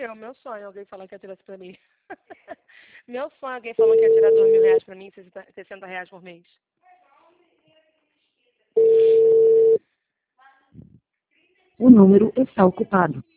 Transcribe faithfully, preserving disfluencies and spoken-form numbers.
eu, meu sonho, alguém falar que ia tirar isso pra mim. Meu sonho, alguém falando que ia tirar dois mil reais pra mim, sessenta reais por mês. O número está ocupado.